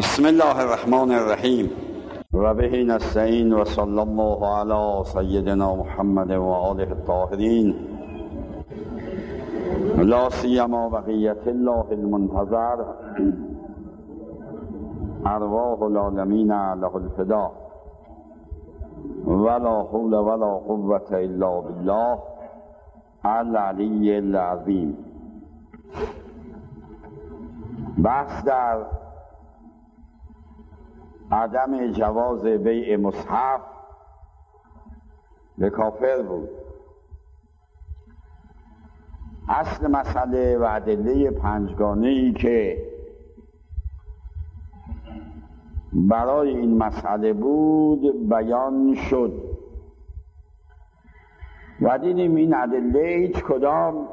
بسم الله الرحمن الرحیم و به نستعین و صلی الله علی سیدنا محمد و آله الطاهرین لا سیما بقیت الله المنتظر ارواح العالمین له الفدا ولا حول ولا قوة الا بالله العلی العظیم. بحث در عدم جواز بیع مصحف به کافر بود. اصل مسئله و ادله پنجگانه‌ای که برای این مسئله بود بیان شد و دیدیم این ادله هیچ کدام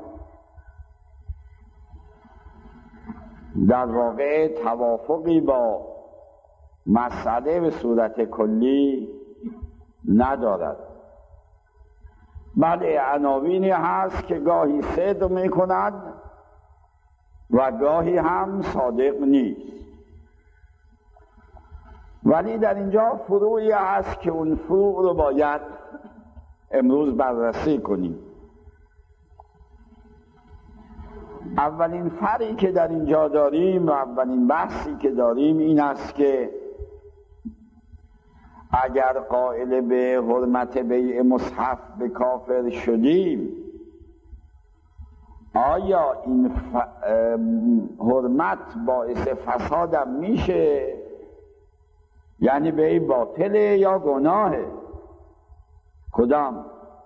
در واقع توافقی با مسئله به صورت کلی ندارد، بله عناوینی هست که گاهی صدق می کند و گاهی هم صادق نیست، ولی در اینجا فروعی هست که اون فروع رو باید امروز بررسی کنیم. اولین فرعی که در اینجا داریم و اولین بحثی که داریم این است که اگر قائل به حرمت بیع مصحف به کافر شدیم، آیا این حرمت باعث فسادم میشه؟ یعنی بیع باطله یا گناهه؟ کدام؟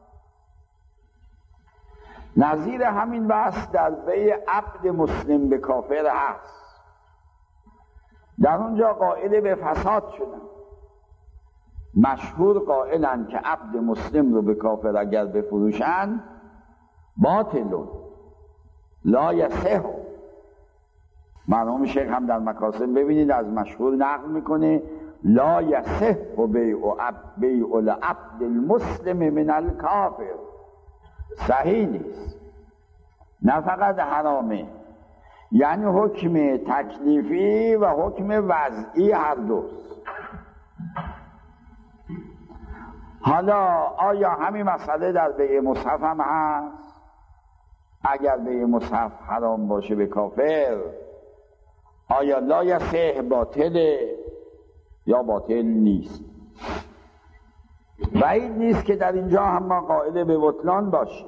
نظیر همین بحث در بیع عبد مسلم به کافر هست. در اونجا قائل به فساد شدن، مشهور قائلن که عبد مسلم رو به کافر اگر بفروشن باطل لا یصح. مرحوم شیخ هم در مکاسب ببینید از مشهور نقل میکنه لا یصح بیع العبد المسلم من الکافر. صحیح نیست، نه فقط حرامه، یعنی حکم تکلیفی و حکم وضعی هر دوست. حالا آیا همین مسئله در بیع مصحف هم هست؟ اگر بیع مصحف حرام باشه به کافر، آیا لا یصح باطله یا باطل نیست؟ بعید نیست که در اینجا هم ما قائل به بطلان باشیم،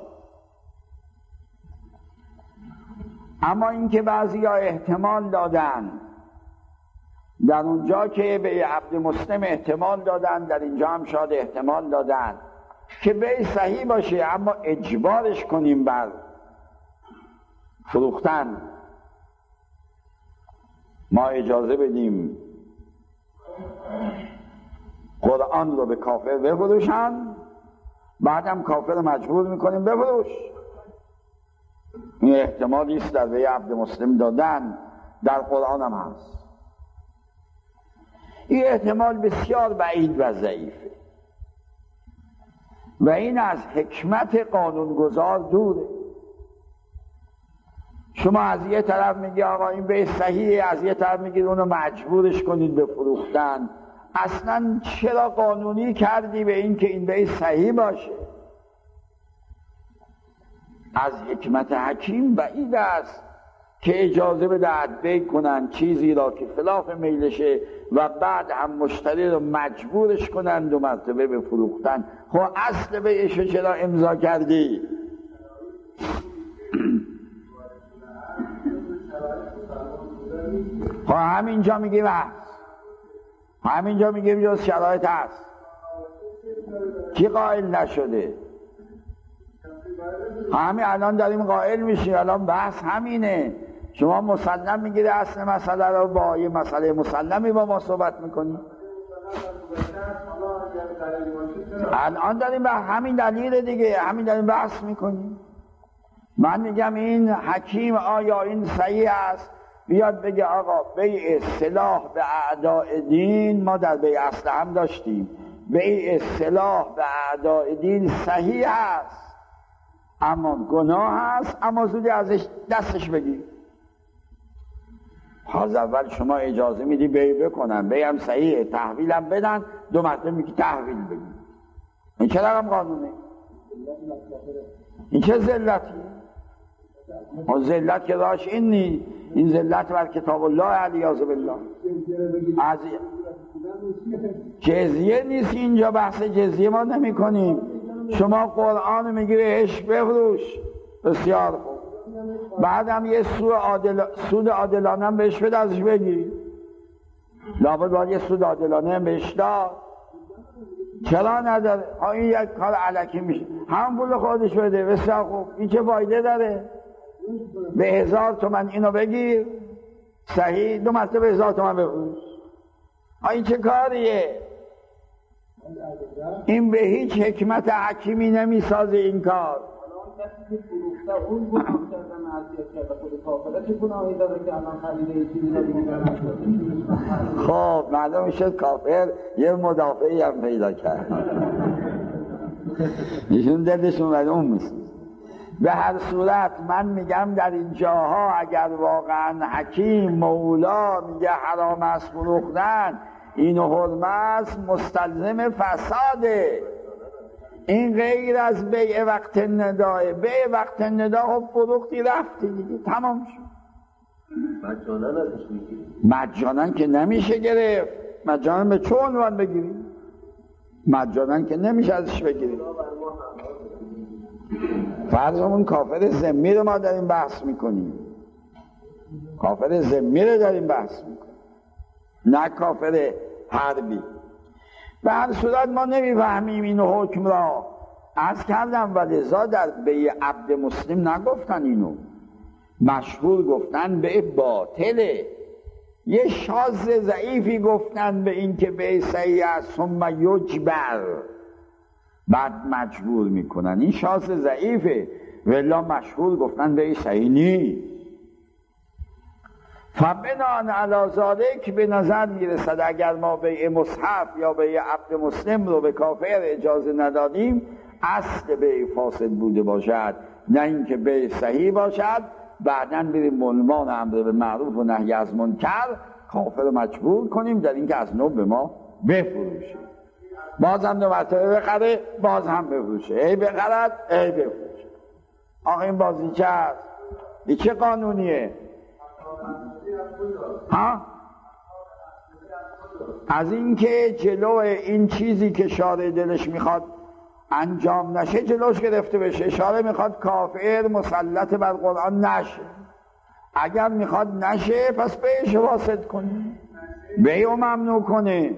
اما اینکه بعضی ها احتمال دادن در اونجا که به عبد مسلم احتمال دادن، در اینجا هم شاید احتمال دادن که بیع صحیح باشه اما اجبارش کنیم بر فروختن، ما اجازه بدیم قرآن رو به کافر بفروشن، بعدم کافر مجبور میکنیم بفروش. این احتمالی است در بیع عبد مسلم دادن، در قرآن هم هست. این احتمال بسیار بعید و ضعیفه و این از حکمت قانونگذار دوره. شما از یه طرف میگی آقا این بیع صحیحه، از یه طرف میگید اونو مجبورش کنید به فروختن. اصلا چرا قانونی کردی به این که این بیع صحیح باشه؟ از حکمت حکیم بعید است که اجازه بدهد بیع کنن چیزی را که خلاف میلشه و بعد هم مشتری رو مجبورش کنن 2 مرتبه به فروختن. خب اصل بیعشو چرا امضا کردی؟ خب همینجا میگیم هست، همینجا میگیم جز شرایط هست. کی قائل نشده؟ همین الان داریم قائل میشیم، الان بحث همینه. شما مسلم میگیره اصل مسئله رو با یه مسئله مسلمی با ما صحبت میکنی. الان داریم به همین دلیل دیگه، همین داریم بحث میکنیم. من میگم این حکیم آیا این صحیح است بیاد بگه آقا بیع سلاح به اعداء دین ما در بیع اصل هم داشتیم، بیع سلاح به اعداء دین صحیح است اما گناه است، اما زودی ازش دستش بگیر. از اول شما اجازه میدی بیع بکنن، بیعم صحیحه، تحویلم بدن، 2 مرتبه میگی تحویل بدین. این چه رقم قانونه؟ این چه ذلتیه؟ اون ذلت که راش این نیست، این ذلت بر کتاب الله علیاذ بالله. از جزیه نیست، اینجا بحث جزیه ما نمی کنیم. شما قرآن میگیری اش بفروش، بسیار خوب، بعدم یه سود عادلانه هم بهش بده، ازش بگیر، لابد باید یه سود عادلانه هم بهش داد. چرا نداره؟ این یک کار علکی میشه، هم پول خودش بده، بسیار خوب. این چه فایده داره؟ به 1000 تومن اینو بگیر، صحیح، 2 مرتبه 1000 تومن بفروش. این چه کاریه؟ این به هیچ حکمت حکیمی نمیسازه این کار. خب معلوم شد کافر یه مدافعی هم پیدا کرد، ایشون دلشون معلوم میشه. به هر صورت من میگم در این جاها اگر واقعا حکیم مولا میگه حرام است فروختن، این حرمه است، مستلزم فساده. این غیر از بیع وقت نداه. بیع وقت ندا خب فروختی رفتی دیگه، تمام شد. مجانا ازش میگیری؟ مجانا که نمیشه گرفت. مجانا به چه عنوان بگیری؟ مجانا که نمیشه ازش بگیری. فرضمون کافر ذمی رو ما داریم بحث میکنیم، کافر ذمی رو داریم بحث میکنیم، نه کافر حربی. به هر صورت ما نمیفهمیم این حکم را. عرض کردم ولذا در بیع عبد مسلم نگفتن اینو، مشهور گفتن بیع باطله. یه شاذ ضعیفی گفتن به این که بیع صحیح است، ثم یجبر، بعد مجبور میکنن. این شاذ ضعیفه، ولی مشهور گفتن بیع صحیح نیست. فبنان علی ذالک به نظر میرسد اگر ما بیع مصحف یا بیع عبد مسلم رو به کافر اجازه ندادیم، اصل بیع فاسد بوده باشد، نه اینکه بیع صحیح باشد. بعداً بریم به عنوان امر به معروف و نهی از منکر کافر رو مجبور کنیم در اینکه از نو به ما بفروشه، باز هم 2 مرتبه بخره، باز هم بفروشه، ای بخرد ای بفروشه. آخه این بازیچه هست، این چه قانونیه؟ ها؟ از اینکه جلو این چیزی که شارع دلش میخواد انجام نشه جلوش گرفته بشه. شارع میخواد کافر مسلط بر قرآن نشه، اگر میخواد نشه پس بیعش واسط کنه، بیع و ممنوع کنه.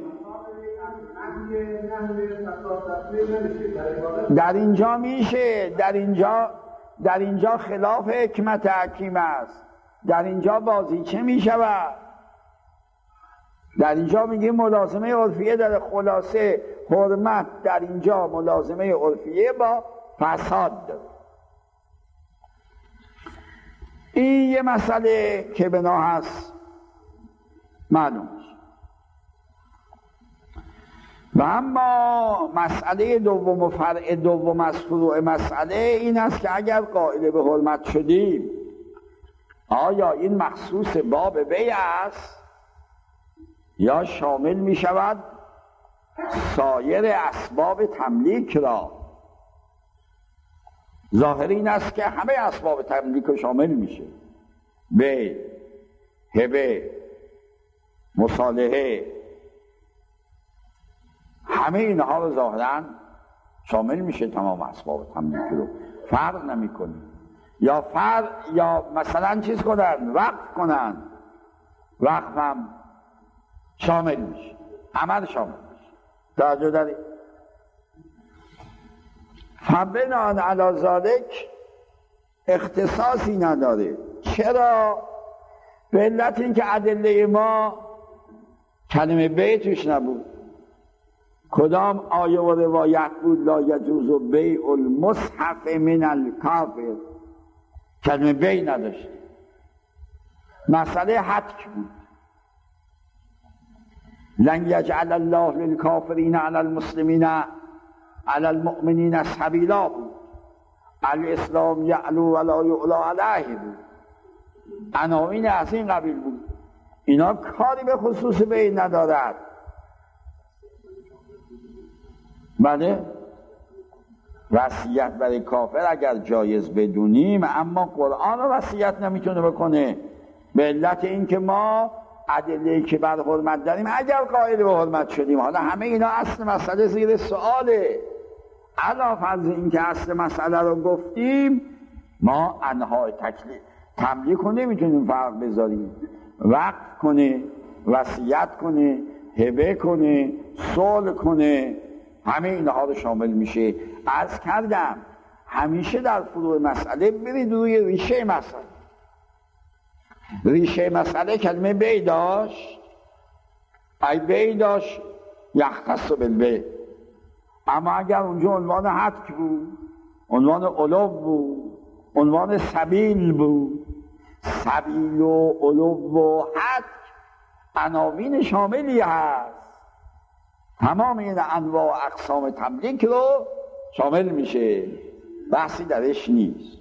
در اینجا میشه، در اینجا خلاف حکمت حکیم است. در اینجا بازیچه میشود. در اینجا میگه ملازمه عرفیه داره. خلاصه حرمت در اینجا ملازمه عرفیه با فساد داره. این یه مسئله که بنا هست معلوم. و اما مسئله دوم و فرع دوم از فروع مسئله این است که اگر قائل به حرمت شدیم، آیا این مخصوص باب بیع است یا شامل می شود سایر اسباب تملیک را؟ ظاهر این است که همه اسباب تملیک رو شامل میشه، بیع، هبه، مصالحه، همه اینها رو ظاهرا شامل میشه، تمام اسباب تملیک رو فرق نمیکنه. یا مثلا چیز کنن، وقف کنن، وقف هم شامل میشه، عمل شامل میشه. توجه داری؟ فبنان علی ذالک اختصاصی نداره. چرا؟ به علت این که ادله ما کلمه بیع توش نبود. کدام آیه و روایت بود لا یجوز بیع المصحف من الکافر؟ کلمه بیع نداشت. مسئله حتک بود. لن یجعل الله للکافرین علی المسلمین علی المؤمنین سبیلا بود. الاسلام یعلو ولا یعلا علیه بود. عناوین از این قبیل بود. اینا کاری به خصوص بی ندارد. بله وصیت برای کافر اگر جایز بدونیم، اما قرآن رو وصیت نمیتونه بکنه، به علت اینکه ما ادله‌ای که بر حرمت داریم اگر قائل به حرمت شدیم. حالا همه اینا اصل مسئله زیر سؤاله. علاوه بر اینکه اصل مسئله رو گفتیم، ما انواع تملیک رو نمیتونیم فرق بذاریم. وقف کنه، وصیت کنه، هبه کنه، صلح کنه، همه اینها رو شامل میشه. عرض کردم همیشه در فروع مسئله برید روی ریشه مسئله. ریشه مسئله کلمه بی داشت، ای بی داشت یختص بالبی. اما اگر اونجا عنوان حتک بود، عنوان علو بود، عنوان سبیل بود، سبیل و علو و حتک عناوین شاملی هست، تمام این انواع و اقسام تملیک رو شامل میشه، بحثی درش نیست.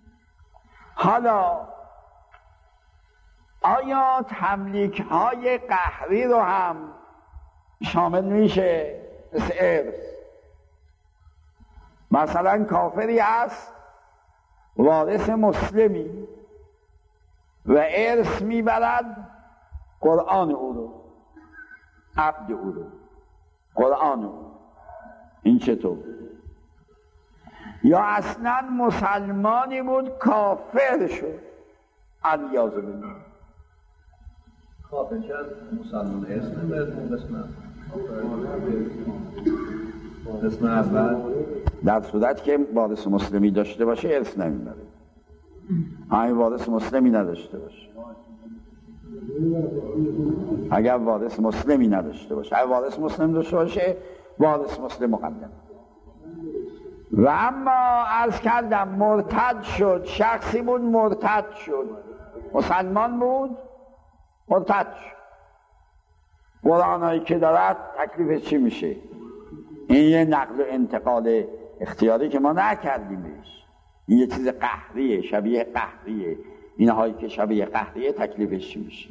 حالا آیا تملیک های قهری رو هم شامل میشه؟ مثل ارث. مثلا کافری هست وارث مسلمی و ارث میبرد قرآن او رو، عبد او رو، قرآن او. این چطور؟ یا اصلا مسلمانی بود کافر شد، علیاذ بالله. کافر شد مسلمان ارث نمیبرد قسم اول. در صورت که وارث مسلمی داشته باشه ارث نمیبره. همین وارث مسلمی نداشته باشه، اگر وارث مسلمی نداشته باشه، اگر وارث مسلم داشته باشه وارث مسلم مقدم. و اما عرض کردم مرتد شد، شخصی بود مرتد شد، مسلمان بود مرتد شد، قرآنایی که دارد تکلیفش چی میشه؟ این یه نقل و انتقال اختیاری که ما نکردیم بهش، این یه چیز قهریه، شبیه قهریه. اینهایی که شبیه قهریه تکلیفش چی میشه؟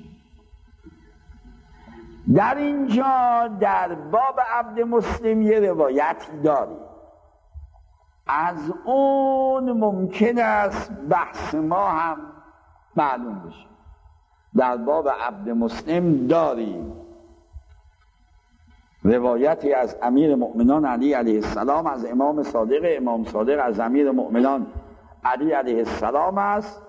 در اینجا در باب عبد مسلم یه روایتی داریم، از اون ممکن است بحث ما هم معلوم بشه. در باب عبد مسلم داریم روایتی از امیر مؤمنان علی علیه السلام، از امام صادق از امیر مؤمنان علی علیه السلام است.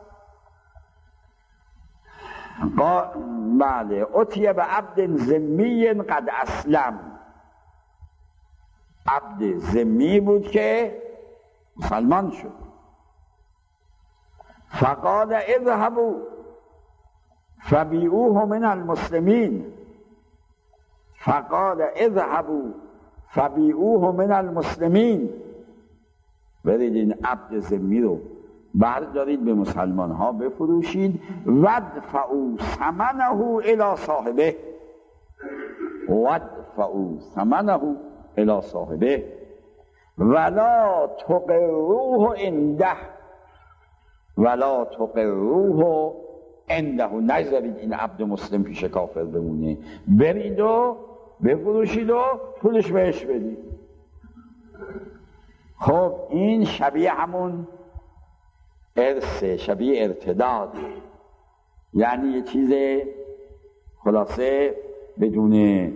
بله، اتیه به عبد ذمی قد اسلم. عبد ذمی بود که مسلمان شد. فقال اذهبوا فبیعوه من المسلمین. فقال اذهبوا فبیعوه من المسلمین. برید این عبد ذمی رو بردارید به مسلمان ها بفروشید. وادفعوا ثمنه الی صاحبه. وادفعوا ثمنه الی صاحبه ولا تقروه عنده. ولا تقروه عنده. نذارید این عبد مسلم پیش کافر بمونه، برید و بفروشید و پولش بهش بدید. خب این شبیه همون ارثه، شبیه ارتداد، یعنی یه چیز خلاصه بدون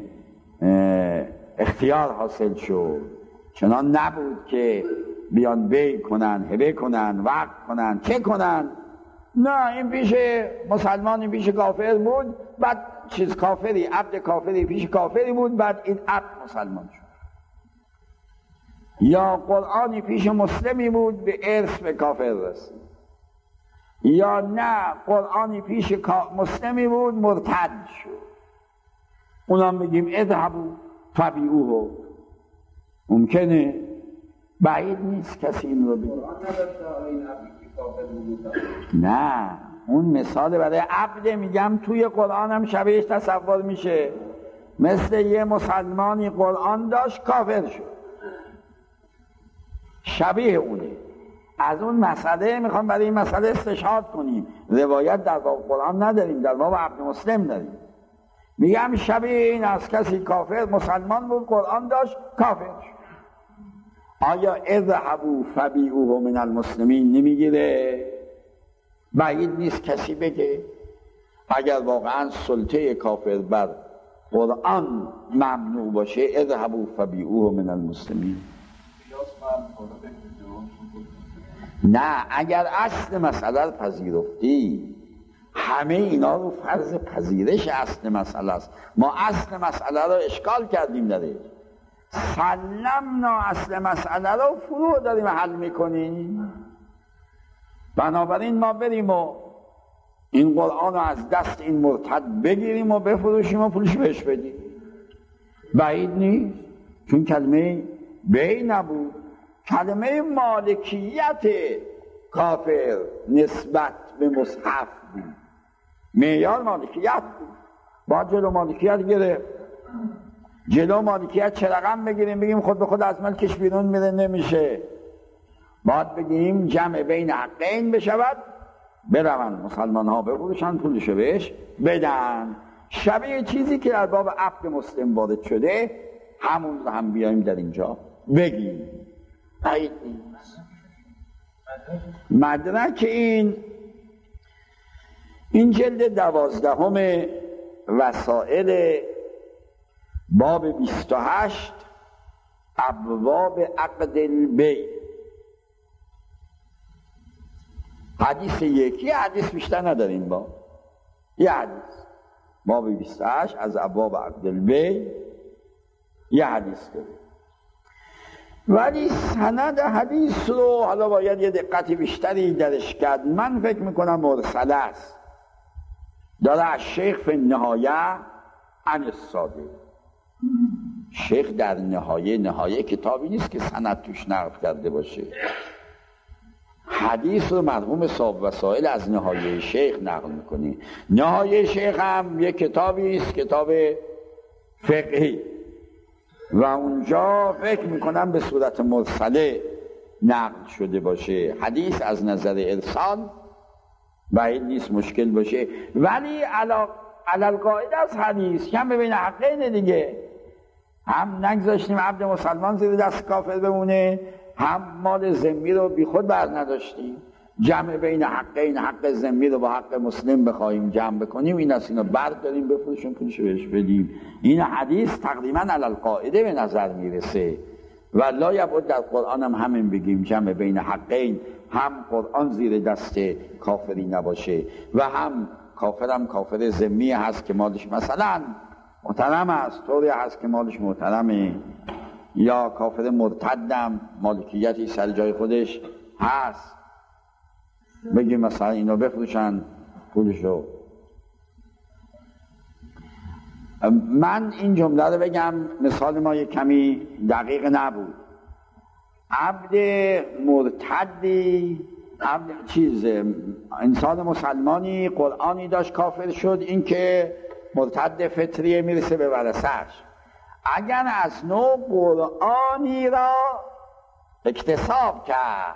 اختیار حاصل شد، چنان نبود که بیان بی کنن، هبه کنن، وقت کنن، چه کنن. نه، این پیش مسلمان، این پیش کافر بود، بعد چیز کافری، عبد کافری پیش کافری بود، بعد این عبد مسلمان شد. یا قرآنی پیش مسلمی بود به ارث به کافر رسید، یا نه قرآنی پیش مسلمی بود مرتد شد، اونم بگیم اذهبوا فبیعوه. ممکنه، بعید نیست کسی این رو بگه. نه، اون مثال برای عبد میگم توی قرآن هم شبیهش تصور میشه، مثل یه مسلمانی قرآن داشت کافر شد، شبیه اونه. از اون مسئله میخوام برای این مسئله استشهاد کنیم. روایت در باب قرآن نداریم، در باب عبد مسلم داریم. میگم شبیه این از کسی کافر مسلمان بود، قرآن داشت، کافر شد. آیا اذهبوا فبیعوه من المسلمین نمیگیره؟ بعید نیست کسی بگه اگر واقعا سلطه کافر بر قرآن ممنوع باشه اذهبوا فبیعوه من المسلمین. نه، اگر اصل مسئله رو پذیرفتی، همه اینا رو فرض پذیرش اصل مسئله است. ما اصل مسئله رو اشکال کردیم داره، سلمنا اصل مسئله رو فروع داریم حل میکنیم. بنابراین ما بریم و این قرآن رو از دست این مرتد بگیریم و بفروشیم و پولش بهش بدیم. بعید نیست، چون کلمه بی نبود، کلمه مالکیت کافر نسبت به مصحف بود، معیار مالکیت بود. باید جلو مالکیت گرفت. جلو مالکیت چه رقم بگیریم؟ بگیم خود به خود از ملکش بیرون میره؟ نمیشه. باید بگیم جمع بین حقین بشود، برون مسلمان ها بفروشن پولشو بهش بدن. شبیه چیزی که در باب عبد مسلم وارد شده همون رو هم بیایم در اینجا بگیم. بعید نیست. مدرک این جلد 12 رسائل باب 28 ابواب عقد البیع، حدیث یکی، حدیث بیشتر نداریم با یه حدیث. باب 28 از ابواب عقد البیع یه حدیث داره، ولی سند حدیث رو حالا باید یه دقت بیشتری درش کرد. من فکر میکنم مرسل است، داره از شیخ فی النهایه عن الصادق. شیخ در نهایه کتابی نیست که سند توش نقل کرده باشه. حدیث رو مرحوم صاحب وسائل از نهایه شیخ نقل میکنه. نهایه شیخ هم یک کتابی است، کتاب فقهی، و اونجا فکر میکنم به صورت مرسله نقل شده باشه. حدیث از نظر ارسال بعید نیست مشکل باشه، ولی علالقاعده از حدیث کم بین حقین دیگه، هم نگذاشتیم عبد مسلمان زیر دست کافر بمونه، هم مال ذمی رو بی خود بر نداشتیم. جمع بین حقین، حق ذمی رو با حق مسلم بخوایم جمع بکنیم، این است، اینو برداریم بفروشیم پولشو بهش بدیم. این حدیث تقریبا علالقاعده به نظر میرسه. و لا یبعد در قرآن هم همین بگیم، جمع بین حقین، هم قرآن زیر دست کافری نباشه و هم کافر ذمی هست که مالش مثلا محترم است، طوری هست که مالش محترمه، یا کافر مرتدم مالکیتی سر جای خودش هست، بگیم مثلا اینو بفروشن پولشو. من این جمله رو بگم، مثال ما یک کمی دقیق نبود. عبد مرتدی، انسان مسلمانی قرآنی داشت کافر شد، این که مرتد فطریه میرسه به ورثه‌اش. اگر از نوع قرآنی را اکتساب کرد،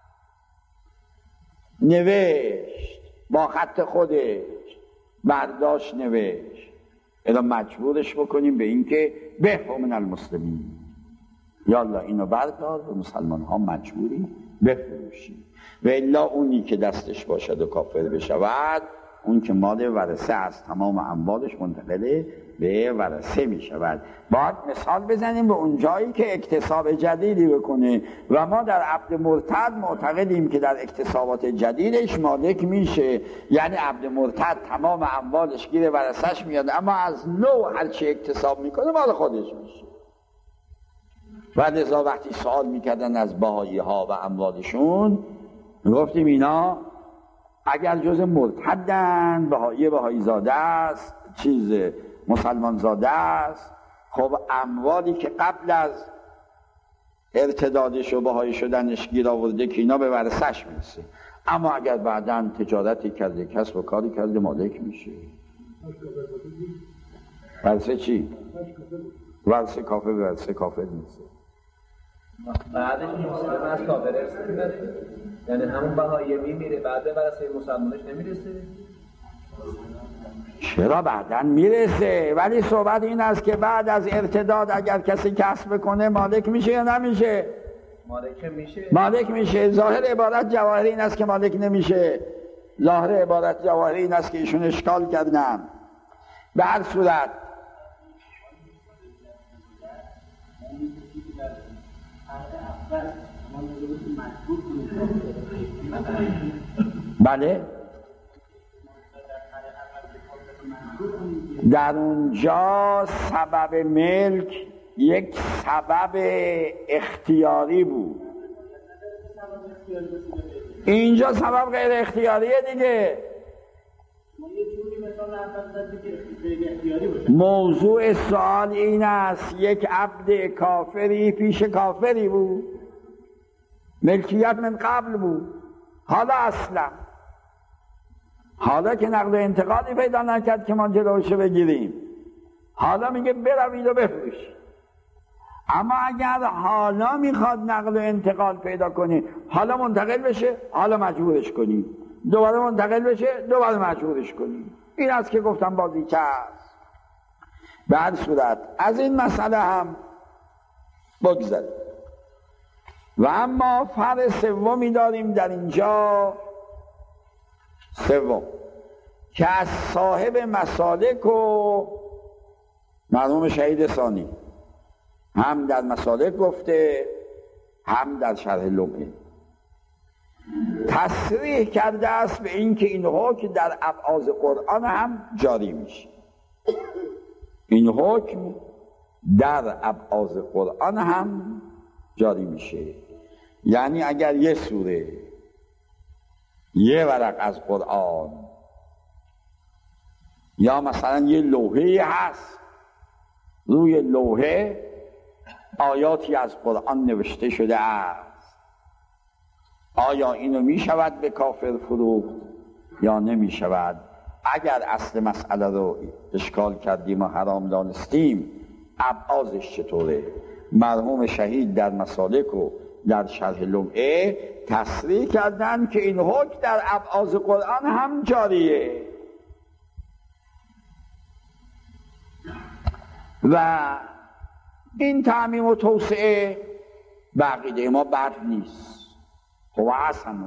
نوشت با خط خودش، برداشت نوشت، الان مجبورش بکنیم به این که بهو من المسلمین، یالا اینو بردار و مسلمان ها مجبوری بفروشی. و الا اونی که دستش باشد و کافر بشود، اون که مال ورثه است، تمام اموالش منتقل به ورثه می شود. باید مثال بزنیم به اون جایی که اکتساب جدیدی بکنه، و ما در عبد مرتد معتقدیم که در اکتسابات جدیدش مالک میشه، یعنی عبد مرتد تمام اموالش گیر ورثه‌اش میاد، اما از نوع هر چی اکتساب میکنه مال خودش میشه. و لذا وقتی سوال میکردن از بهایی ها و اموالشون، گفتیم اینا اگر جز مرتدن، بهایی زاده است، مسلمان زاده است، خب اموالی که قبل از ارتدادش و بهایی شدنش گیر آورده که اینا به ورثه‌اش میرسه. اما اگر بعداً تجارتی کرده، کسب و کاری کرده، مالک میشه. ورثه چی؟ ورثه کافر به ورثه کافر میرسه. بعدش مسلم از کافر ارث میبره. یعنی همون بهایی میمیره بعد به ورثه مسلمانش نمیرسه؟ چرا بعداً میرسه، ولی صحبت این است که بعد از ارتداد اگر کسی کسب کنه مالک میشه یا نمیشه؟ مالک میشه. ظاهر عبارت جواهری این است که مالک نمیشه. ظاهر عبارت جواهری این است که ایشون اشکال کردن. به هر صورت بله در اونجا سبب ملک یک سبب اختیاری بود، اینجا سبب غیر اختیاریه دیگه. موضوع سوال این است یک عبد کافری پیش کافری بود، ملکیت من قبل بود، حالا اصلا حالا که نقل و انتقالی پیدا نکرد که ما جلوشو بگیریم، حالا میگه بروید و بفروشید. اما اگر حالا میخواد نقل و انتقال پیدا کنی، حالا منتقل بشه، حالا مجبورش کنی، دوباره منتقل بشه، دوباره مجبورش کنی. این است که گفتم بازی که هست. به هر صورت از این مسئله هم بگذاریم. و اما فرع سومی داریم در اینجا، سوم، که از صاحب مسالک و مرحوم شهید ثانی هم در مسالک گفته هم در شرح لمعه تصریح کرده است به این که این حکم در ابعاض قرآن هم جاری میشه. این حکم در ابعاض قرآن هم جاری میشه، یعنی اگر یه سوره، یه ورق از قرآن یا مثلا یه لوحه‌ای هست، روی لوحه آیاتی از قرآن نوشته شده است، آیا اینو می شود به کافر فروخت یا نمی شود؟ اگر اصل مسئله رو اشکال کردیم و حرام دانستیم، ابعاضش چطوره؟ مرحوم شهید در مسالک و در شرح لمعه تصریح کردن که این حکم در ابعاض قرآن هم جاریه. و این تعمیم و توسعه به عقیده ما بد نیست، خب حسنه.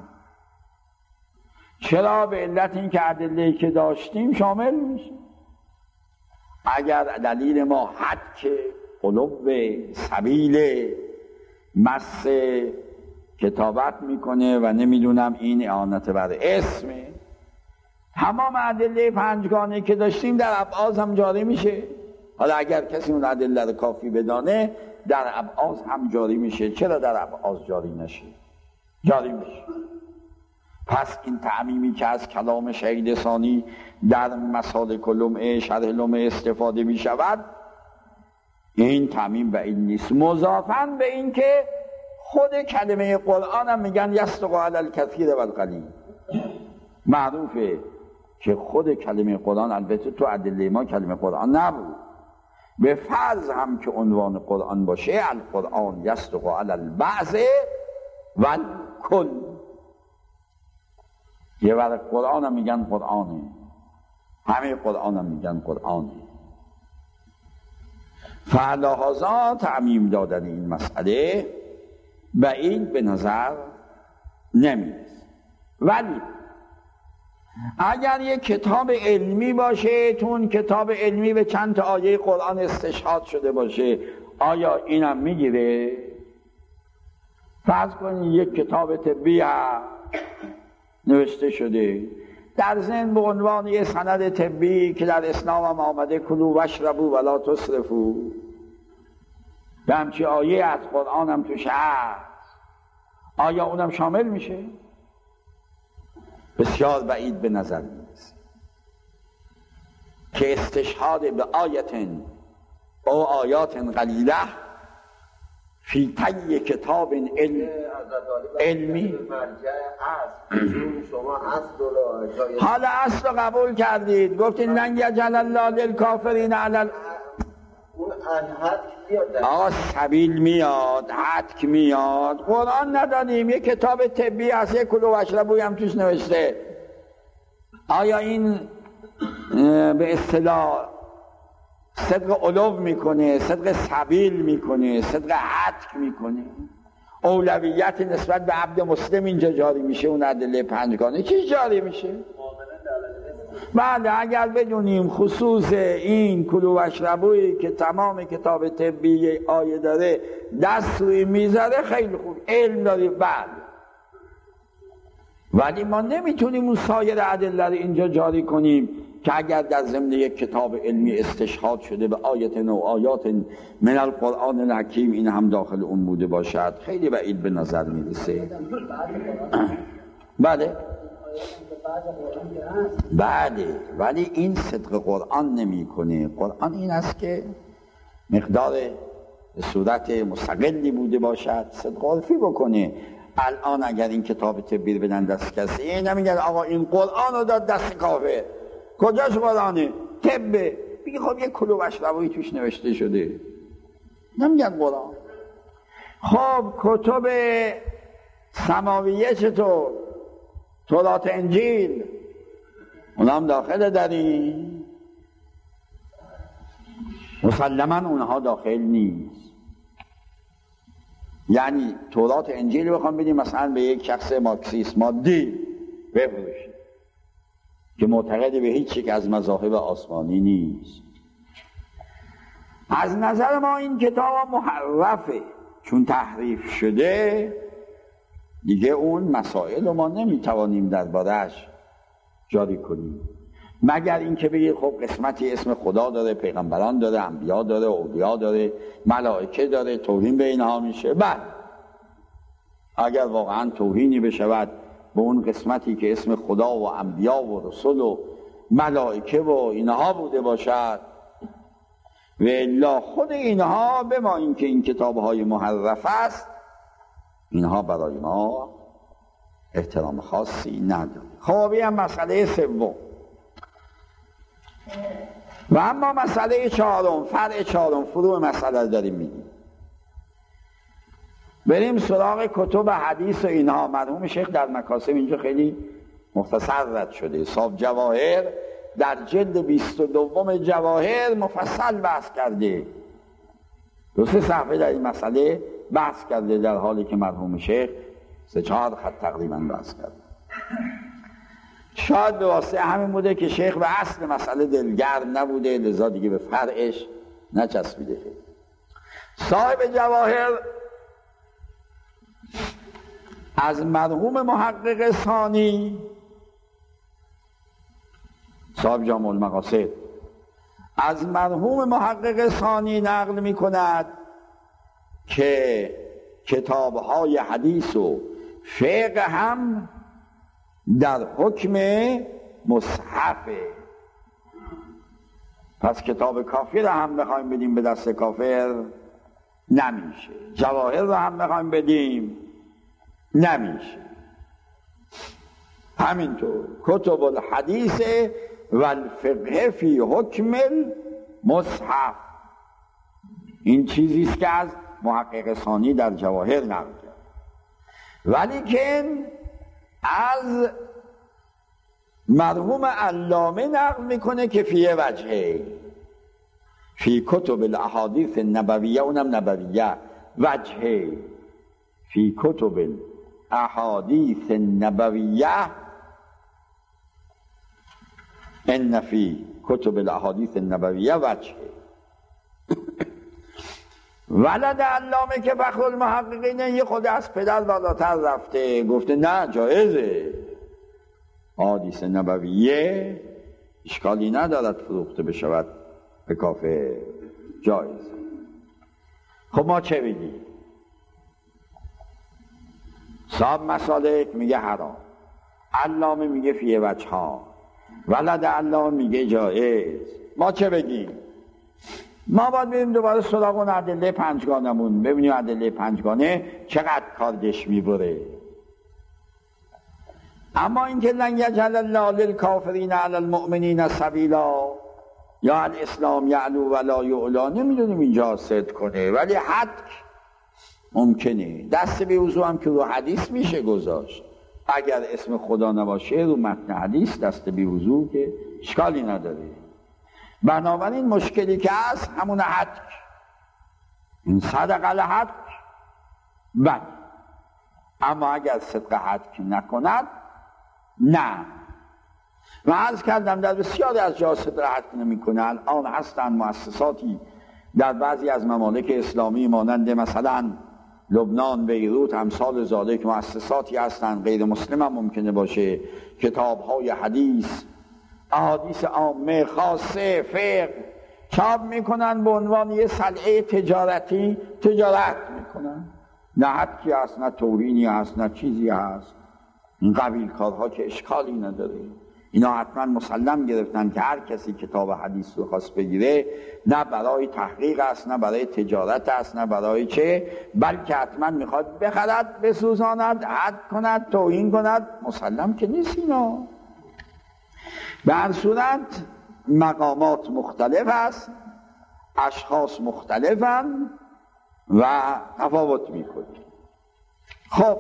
چرا؟ به علت این که ادله‌ای که داشتیم شامل میشه. اگر دلیل ما حد قلوب سبیل مس کتابت میکنه و نمیدونم این اعانت بر اسمه، تمام ادله پنجگانه که داشتیم در ابعاض هم جاری میشه. حالا اگر کسی اون ادله رو کافی بدانه در ابعاض هم جاری میشه. چرا در ابعاض جاری نشه؟ جاری میشه. پس این تعمیمی که از کلام شهید ثانی در مسالک لمعه شرح لمعه استفاده میشود، این تعمیم به این نیست. مضافاً به این که خود کلمه قرآن هم میگن یصدق علی الکثیر و القلیل. معروفه که خود کلمه قرآن، البته تو ادله ما کلمه قرآن نبود، به فرض هم که عنوان قرآن باشه، القرآن یصدق علی البعض و الکل. یه ورق قرآن هم میگن قرآنه، همه قرآن هم میگن قرآنه. فعلاحظا تعمیم دادن این مسئله بعید به نظر نمیرسه. ولی اگر یک کتاب علمی باشه، تو اون کتاب علمی به چند تا آیه قرآن استشهاد شده باشه، آیا اینم میگیره؟ فرض کنید یک کتاب طبی نوشته شده در ضمن به عنوان یه سند طبی که در اسلام هم آمده کلوا واشربوا ولا تسرفوا، به همچی آیه از قرآن هم توش هست، آیا اونم شامل میشه؟ بسیار بعید به نظر میرسه که استشهاد به آیتن او آیات قلیله فی طی کتاب علمی. حالا اصل رو قبول کردید، گفتید لن یجعل الله للکافرین علی حد بیاد. آقا سبیل میاد، حتک میاد. قرآن ندادیم، یه کتاب طبی هست، یه کلو وشربوی هم توش نوشته. آیا این به اصطلاح صدق علو میکنه، صدق سبیل میکنه، صدق حتک میکنه؟ اولویت نسبت به عبد مسلم اینجا جاری میشه، اون ادله پنجگانه چی جاری میشه؟ بله، اگر بدونیم خصوص این کلو و اشربویی که تمام کتاب طبی آیه داره دست روی میذاره خیلی خوب، علم داریم. بله، ولی ما نمیتونیم اون سایر ادله رو اینجا جاری کنیم که اگر در ضمن یک کتاب علمی استشهاد شده به آیت و آیات من القرآن الحکیم این هم داخل اون بوده باشد، خیلی بعید به نظر میرسه. بله بله، ولی این صدق قرآن نمیکنه. قرآن این است که مقدار به صورت مستقلی بوده باشد، صدق عرفی بکنه. الان اگر این کتاب طبی بدن دست کسی، نمیگن آقا این قرآن رو داد دست کافر. کجاش قرآنه؟ طبه. بگی خب یک کلو وشربویی توش نوشته شده، نمیگن قرآن. خب کتب سماویه چطور؟ تورات انجیل اونا هم داخل داریم؟ مسلما اونها داخل نیست. یعنی تورات انجیل بخوام بدیم مثلا به یک شخص مارکسیست مادی بفروشیم که معتقد به هیچ یک از مذاهب آسمانی نیست، از نظر ما این کتاب محرفه، چون تحریف شده دیگه اون مسائل رو ما نمیتوانیم درباره‌اش جاری کنیم، مگر اینکه بگید خب قسمتی اسم خدا داره، پیغمبران داره، انبیا داره، اولیا داره، ملائکه داره، توهین به اینها میشه. بعد اگر واقعا توهینی بشود به اون قسمتی که اسم خدا و انبیا و رسول و ملائکه و اینها بوده باشد، و الا خود اینها به ما اینکه این کتاب‌های محرف است، اینها برای ما احترام خاصی نداره. خب این مسئله سوم. و اما مسئله چهارم، فرع چهارم، فروع مسئله رو داریم میگیم. بریم سراغ کتب حدیث و اینها. مرحوم شیخ در مکاسب اینجا خیلی مختصر رد شده. صاحب جواهر در جلد 22 جواهر مفصل بحث کرده، 2-3 صفحه در این مسئله بحث کرده، در حالی که مرحوم شیخ 3-4 خط تقریبا بحث کرده. شاید به واسطه همین بوده که شیخ به اصل مسئله دلگرم نبوده، لذا دیگه به فرعش نچسبیده. صاحب جواهر از مرحوم محقق ثانی، صاحب جامع المقاصد، از مرحوم محقق ثانی نقل می کند که کتاب‌های حدیث و فقه هم در حکم مصحفه. پس کتاب کافی رو هم بخوایم بدیم به دست کافر نمیشه، جواهر رو هم بخوایم بدیم نمیشه. همینطور کتب الحدیث و الفقه فی حکم المصحف، این چیزی است که از محقق ثانی در جواهر نقل کرد. ولیکن از مرحوم علامه نقل میکنه که فی وجهه، فی کتب الاحادیث النبویه، اونم نبویه، وجهه فی کتب الاحادیث النبویه، ان فی کتب الاحادیث النبویه وجهه. ولد علامه که فخر المحققین یه خود از پدر بالاتر رفته، گفته نه جایزه، احادیث نبویه اشکالی ندارد فروخته بشود به کافر، جایزه. خب ما چه بگیم؟ صاحب مسالک میگه حرام، علامه میگه فی وجهها، ولد علامه میگه جایز. ما چه بگیم؟ ما باید بریم دوباره سراغ اون ادله پنجگانمون، ببینیم ادله پنجگانه چقدر کاردش میبره. اما اینکه لن یجعل الله للکافرین علی المؤمنین سبیلا، یا الاسلام یعلو ولا یعلا، نمیدونیم اینجا صدق کنه، ولی حد ممکنه. دست به وضو هم که رو حدیث میشه گذاشت، اگر اسم خدا نباشه رو متن حدیث دست به وضو که اشکالی نداره. بنابراین مشکلی که هست همون حد، این صدق الحد بله، اما اگر صدق حد نکند نه. و عرض کردم در بسیاری از جا صدق حد نمیکنه. الان هستن مؤسساتی در بعضی از ممالک اسلامی مانند مثلا لبنان، بیروت، امثال ذالک، مؤسساتی هستن غیر مسلم هم ممکنه باشه، کتاب‌های حدیث، احادیث عامه، خاصه، فقه چاپ میکنن به عنوان یه سلعه تجارتی تجارت میکنن. نه حدی هست، نه توهینی هست، نه چیزی هست. این قبیل کارها که اشکالی نداره. اینا حتما مسلم گرفتن که هر کسی کتاب حدیث رو خواست بگیره نه برای تحقیق است، نه برای تجارت است، نه برای چه، بلکه حتما میخواد بخرد، بسوزاند، حد کند، توهین کند. مسلم که نیست اینا. به هر صورت مقامات مختلف است، اشخاص مختلفن و تفاوت میکنه. خب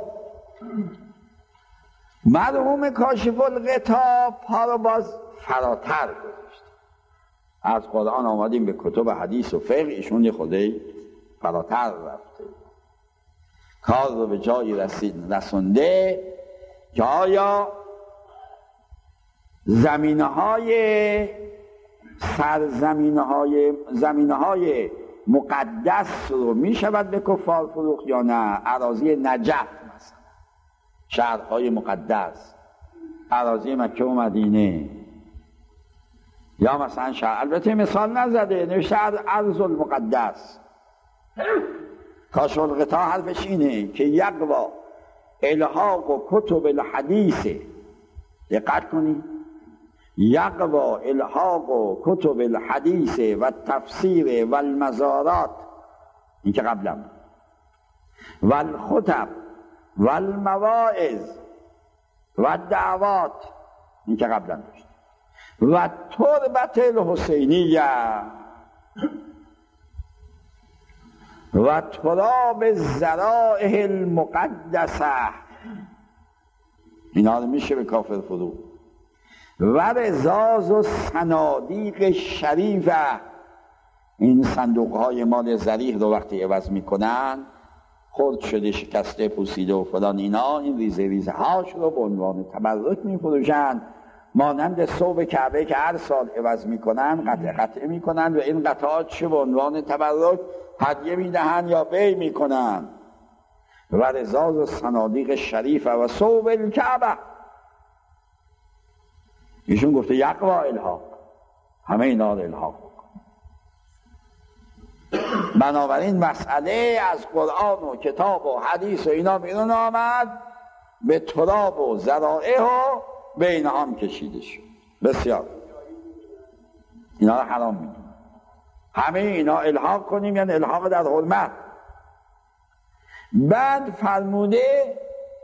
مرحوم کاشف الغطا پا رو باز فراتر گذاشت. از قرآن آمدیم به کتب حدیث و فقه، ایشون یه خودی فراتر رفته، کار رو به جایی رسونده که آیا زمینهای مقدس رو می شود به کفار فروخت یا نه؟ اراضی نجف مثلا، شهرهای مقدس، اراضی مکه و مدینه، یا مثلا شهر، البته مثال نزده، نوشته ارض المقدس. کاشف الغطا حرفش اینه که یقوا الحاق و کتب الحدیث، دقت کنید، یقوا الحاق و کتب الحدیث و تفسیر و المزارات، این که قبلا، و الخطب و المواعظ و الدعوات، این که قبلا داشت، و تربت الحسینیه و تراب الذرائح المقدسه، اینا رو میشه به کافر فرو. و رزاز و صنادیق شریفه، این صندوق های مال زریح رو وقتی عوض میکنن، خرد شده، شکسته، پوسیده و فلان، اینا این ریزه هاش رو به عنوان تبرک میفروشن، مانند ثوب کعبه که هر سال عوض میکنن، قطعه میکنن و این قطعات به عنوان تبرک هدیه میدهن یا بی میکنن. و رزاز و صنادیق شریفه و ثوب الکعبه، ایشون گفته یقوا الحاق، همه اینا رو الحاق بکن. بنابراین مسئله از قرآن و کتاب و حدیث و اینا بیرون آمد، به تراب و ذرائح و بین هم کشیده شد. بسیار اینا رو حرام میدونم، همه اینا الحاق کنیم، یعنی الحاق در حرمت. بعد فرموده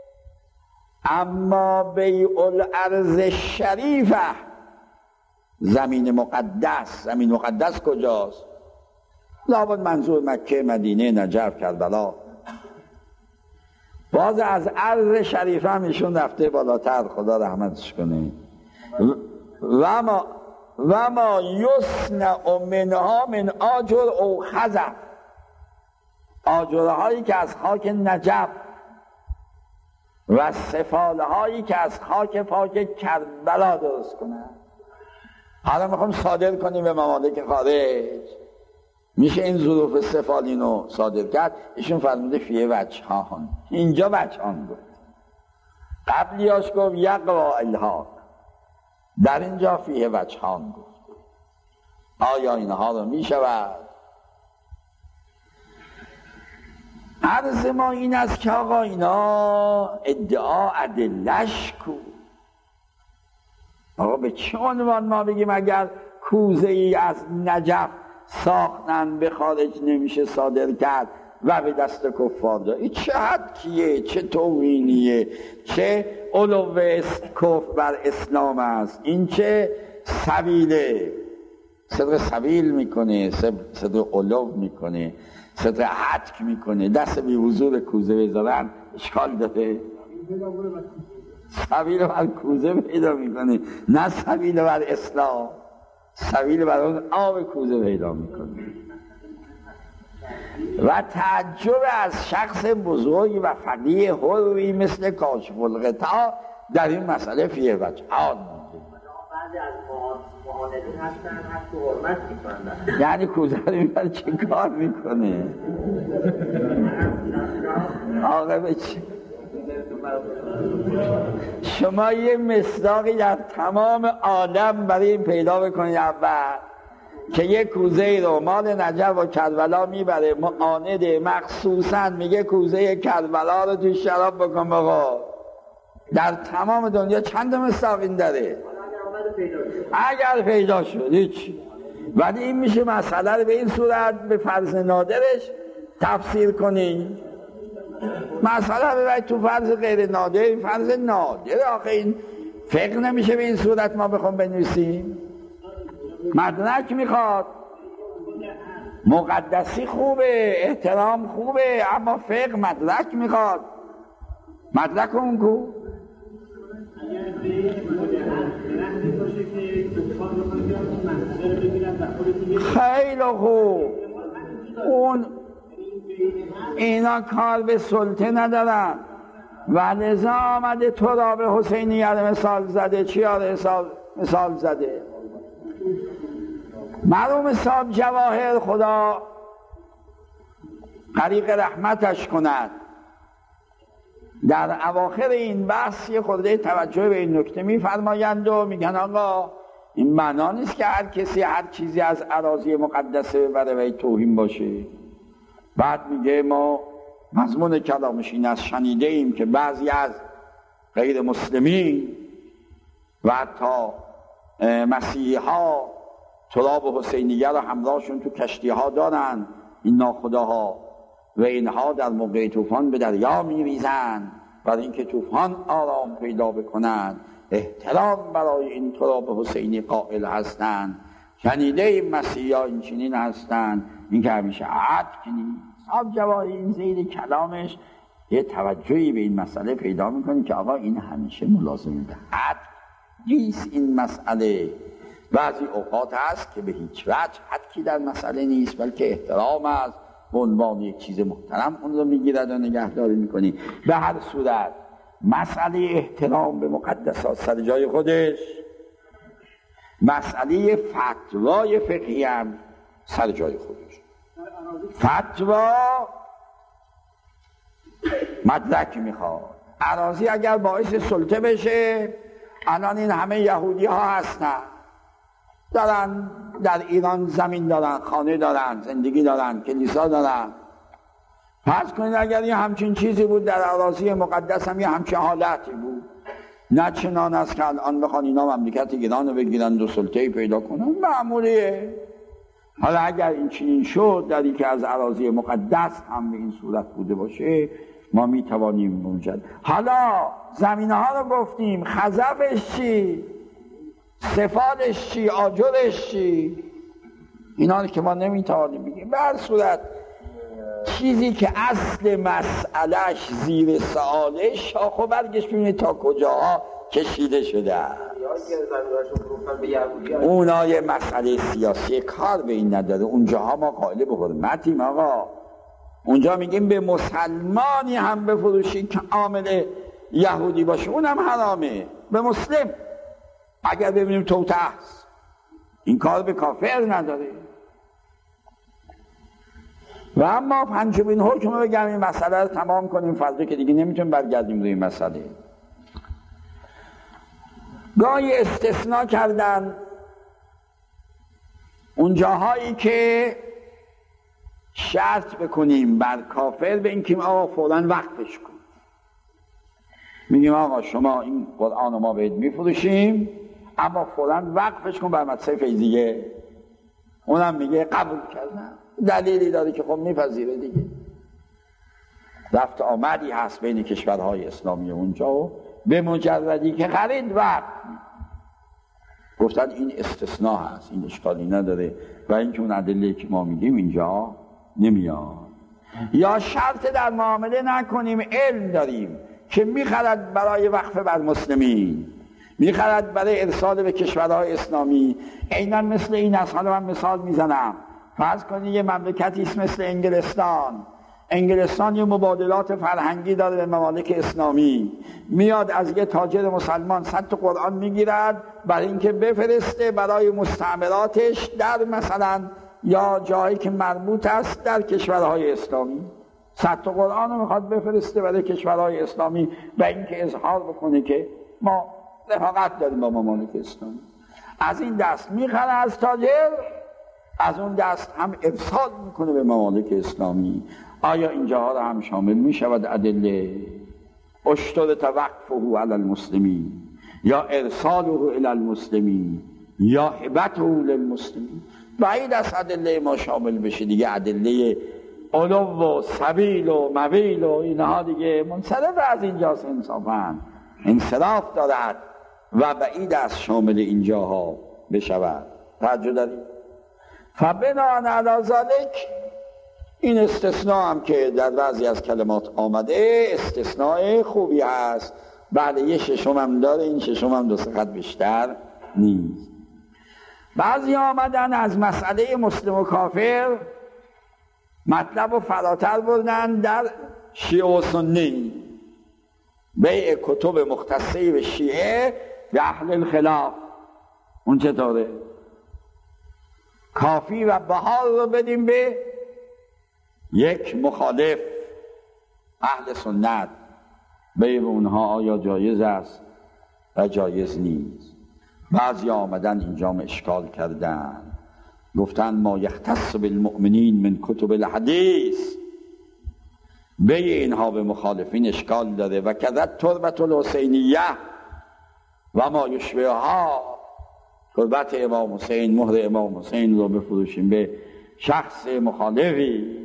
اما بیع الارض شریفه، زمین مقدس. زمین مقدس کجاست؟ لابد منظور مکه، مدینه، نجف، کربلا. باز از ارض شریفه هم ایشون رفته بالاتر، خدا رحمتش کنه. و ما یصنع منها من آجر او خزف، آجرهایی که از خاک نجف و سفاله هایی که از خاک پاک کربلا درست کنن. حالا میخوام صادر کنیم به ممالک خارج، میشه این ظروف سفالین رو صادر کرد؟ ایشون فرموده فیه وجهان، اینجا وجهان گفت، قبلیاش گفت یقوا الحاق، در اینجا فیه وجهان گفت. آیا اینها رو میشود؟ عرض ما این است که آقا اینا ادعا ادلش کو. آقا به چه عنوان ما بگیم اگر کوزه ای از نجف ساختن به خارج نمیشه صادر کرد و به دست کفار داد؟ این چه حدکیه، چه توهینیه، چه علو کفر بر اسلام است، این چه سبیله صدق سبیل میکنه، صدق علو میکنه، صدق حتک میکنه. دست بی حضور کوزه بذارن اشکال داره؟ سبیل بر کوزه پیدا میکنه، نه سبیل بر اسلام. سبیل بر اون آب کوزه پیدا میکنه. و تعجب از شخص بزرگ و فقیه حروی مثل کاشف الغطا در این مسئله فیه وجهان. بعضی از معاندین هستن حتی حرمت میکنن. یعنی کوزه رو میبره چه کار میکنه؟ عاقبه چی؟ شما یه مصداقی در تمام عالم برای این پیدا بکنید اول که یه کوزه رو مال نجف و کربلا میبره معانده مخصوصا میگه کوزه کربلا رو توی شراب بکن بقا. در تمام دنیا چند مصداق این داره؟ اگر پیدا شد هیچ. ولی این میشه مسئله رو به این صورت به فرض نادرش تفسیر کنی. مسئله ببرید تو فرض غیر نادر. این فرض نادر آخه این فقه نمیشه به این صورت ما بخوام بنویسیم. مدرک میخواد. مقدسی خوبه، احترام خوبه، اما فقه مدرک میخواد. مدرک اون کو؟ خیلی خوب. اون اینا کار به سلطه ندارن و لذا آمده تو را به حسینیه مثال زده. چی ها مثال زده؟ مرحوم صاحب جواهر خدا غریق رحمتش کند در اواخر این بحث یه خورده توجه به این نکته میفرمایند و میگن آقا این معنا نیست که هر کسی هر چیزی از اراضی مقدسه برای توهین باشه. بعد میگه ما مضمون کلامش این است شنیده ایم که بعضی از غیر مسلمین و حتی مسیحی ها تراب حسینیه رو همراهشون تو کشتی ها دارن، این ناخداها، و اینها در موقع طوفان به دریا میریزن برای اینکه طوفان آرام پیدا بکنن. احترام برای این تراب حسینی قائل هستند. شنیده این مسیحی ها این چنین هستند. این که همیشه عهد کنید. صاحب جواهر این زیر کلامش یه توجهی به این مسئله پیدا میکنی که آقا این همیشه ملازمه به عهد نیست. این مسئله بعضی اوقات هست که به هیچ وجه حدی در مسئله نیست، بلکه احترام است به عنوان یک چیز محترم اون رو میگیرد و نگهداری میکنی. به هر صورت مسئله احترام به مقدسات سر جای خودش، مسئله فتوای فقهی هم سر جای خودش. فتوا مدرک میخواد. اراضی اگر باعث سلطه بشه، الان این همه یهودی ها هستن دارن در ایران زمین دارن، خانه دارن، زندگی دارن، کلیسا دارن. فرض کنید اگر یه همچین چیزی بود در اراضی مقدس هم یه همچین حالتی بود، نه چنان است که الان بخوان اینا مملکت ایران رو بگیرن و سلطه‌ای پیدا کنن، معمولیه. حالا اگر این چنین شد در یکی از اراضی مقدس هم به این صورت بوده باشه، ما میتوانیم موجد. حالا زمینه ها رو گفتیم، خزفش چی؟ صفاتش چی؟ آجرش چی؟ اینا رو که ما نمیتوانیم بگیم. به هر صورت چیزی که اصل مسئلهش زیر سؤاله، شاخ و برگش ببینید تا کجاها کشیده شده. اونا یه مسئله سیاسی کار به این نداره. اونجاها ما قائل به حرمتیم آقا. اونجا میگیم به مسلمانی هم بفروشی که عامل یهودی باشه اونم حرامه. به مسلم اگر ببینیم توته است، این کار به کافر نداره. و اما پنجمین حکم رو بگم این مسئله رو تمام کنیم فردا که دیگه نمیتونیم برگردیم روی این مسئله. گاهی استثناء کردن اون جاهایی که شرط بکنیم بر کافر به اینکه آقا فوراً وقفش کن. میگیم آقا شما این قرآن رو ما بهت میفروشیم اما فوراً وقفش کن بر مدرسه فیضیه. اونم میگه قبول کردم، دلیلی داره که خب میپذیره دیگه. رفت آمدی هست بین کشورهای اسلامی اونجا و به مجردی که خرید وقت گفتن این استثناء هست، این اشکالی نداره و اینکه اون ادله که ما میگیم اینجا نمیاد. یا شرط در معامله نکنیم، علم داریم که میخرد برای وقف بر مسلمین، میخرد برای ارسال به کشورهای اسلامی. عیناً مثل این است. حالا من مثال میزنم. فرض کنید یه مملکتی است مثل انگلستان یه مبادلات فرهنگی داره به ممالک اسلامی، میاد از یه تاجر مسلمان 100 تا قرآن میگیرد برای اینکه بفرسته برای مستعمراتش در مثلا یا جایی که مربوط است در کشورهای اسلامی. 100 تا قرآن رو میخواد بفرسته برای کشورهای اسلامی و اینکه اظهار بکنه که ما رفاقت داریم با ممالک اسلامی. از این دست میخره از تاجر، از اون دست هم ارسال میکنه به ممالک اسلامی. آیا اینجاها رو هم شامل میشود ادله؟ اشترط وقفه علی المسلمین یا ارساله الی المسلمین یا هبته للمسلمین. بعید از ادله ما شامل بشه دیگه. ادله علو و سبیل و مویل و اینها دیگه منصرف از اینجاست، انصافاً انصراف دارد و بعید از شامل اینجاها بشود. توجه دارید؟ فبناء علی ذلک این استثناء هم که در بعضی از کلمات آمده استثناء خوبی هست. بعد یه ششم هم داره، این ششم هم 2 خط بیشتر نیست. بعضی آمدن از مسئله مسلم و کافر مطلب و فراتر بردن در شیعه و سنی، بیع کتب مختصه به شیعه به اهل الخلاف. اون چطوره؟ کافی و بهار رو بدیم به یک مخالف اهل سنت، بیع اونها آیا جایز است و جایز نیست. بعضی آمدن اینجا اشکال کردن، گفتن ما یختص بالمؤمنین من کتب الحدیث، بیع اینها به مخالفین اشکال داره. و کذا تربت الحسینیه و ما یشبهها، تربت امام حسین، مهر امام حسین رو بفروشیم به شخص مخالفی.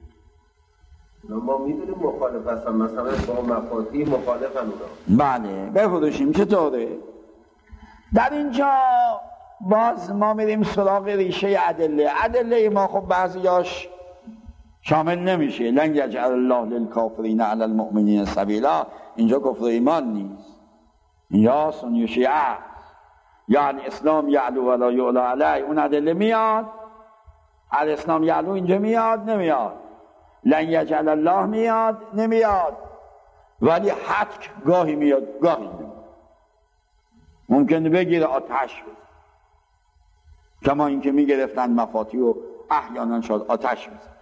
ما میدونیم مخالف هستن، مثلا با مفاتیح مخالف هم اونا. بله بفروشیم. چطوره؟ در اینجا باز ما میریم سراغ ریشه ادله ما خب بعضیاش شامل نمیشه. لن یجعل الله للکافرین علی المؤمنین سبیلا، اینجا کفر ایمان نیست، اینجا سنی و شیعه است. یعنی اسلام یعلو ولا یعلا علیه، اون ادله میاد. الاسلام یعلو اینجا میاد نمیاد؟ لن یجعل الله میاد نمیاد؟ ولی حتک گاهی میاد گاهی نمیاد. ممکنه بگیره آتش بزن، کما اینکه میگرفتن مفاتیح و احیانا شد آتش بزن.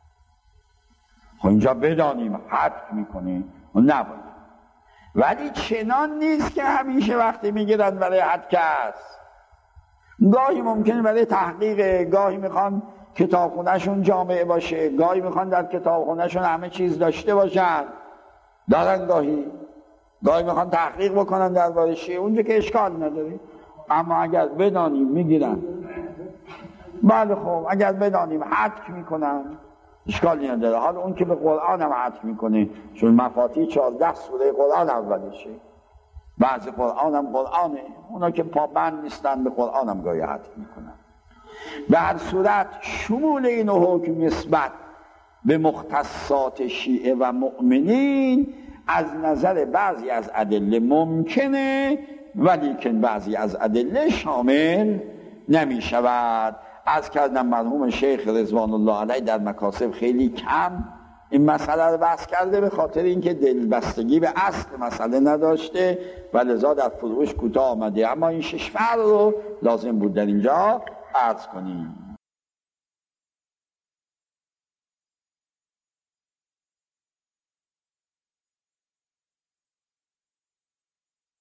خب اینجا بدانیم حتک میکنه و نباید. ولی چنان نیست که همیشه وقتی میگیرن برای حتک است. گاهی ممکنه برای تحقیق، گاهی میخوان کتابخونهشون جامعه باشه، گاهی میخوان در کتابخونهشون همه چیز داشته باشن، دارن گاهی میخوان تحقیق بکنن درباره شیعه، اونجا که اشکال نداره. اما اگر بدانیم میگیرن، بله خب اگر بدانیم حتک میکنن اشکالی نداره. حالا اون که به قرآن هم حتک میکنه، چون مفاتیح 14 سوره قرآن اولشه، بعضی قرآن هم قرآنه، اونا که پابند نیستن به قرآن هم گاهی حتک میکنن. به هر صورت شمول این حکم نسبت به مختصات شیعه و مؤمنین از نظر بعضی از ادله ممکنه، ولیکن بعضی از ادله شامل نمی شود. از کردم مرحوم شیخ رضوان الله علیه در مکاسب خیلی کم این مسئله رو بحث کرده، به خاطر اینکه دلبستگی به اصل مسئله نداشته و لذا در فروش کوتاه آمده. اما این 6 فرع رو لازم بود در اینجا عرض کنیم.